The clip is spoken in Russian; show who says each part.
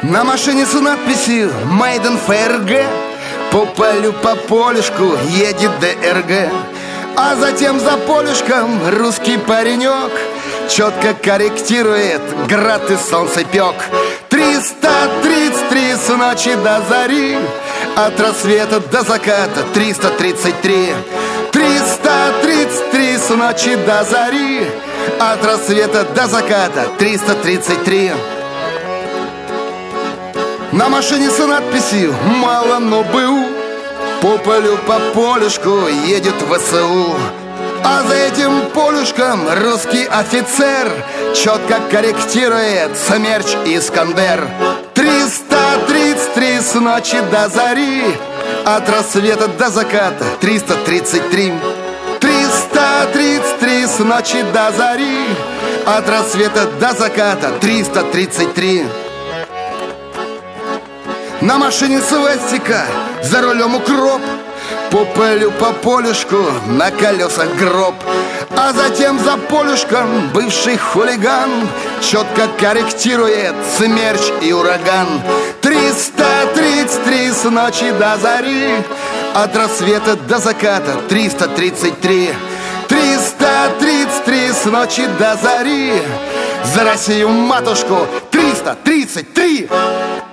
Speaker 1: На машине с надписью «Made in ФРГ». По полю, по полюшку едет ДРГ. А затем за полюшком русский паренек четко корректирует град и солнцепек. 333 с ночи до зари, от рассвета до заката 333. 333 с ночи до зари, от рассвета до заката 333. На машине с надписью «Мало, но БУ». По полю, по полюшку едет ВСУ. А за этим полюшком русский офицер четко корректирует Смерч и Искандер. 333 с ночи до зари, от рассвета до заката 333. 333 с ночи до зари, от рассвета до заката 333. На машине свастика, за рулем укроп. По полю, по полюшку, на колесах гроб. А затем за полюшком бывший хулиган четко корректирует Смерч и Ураган. 333 с ночи до зари, от рассвета до заката 333. 333 с ночи до зари, за Россию матушку 333.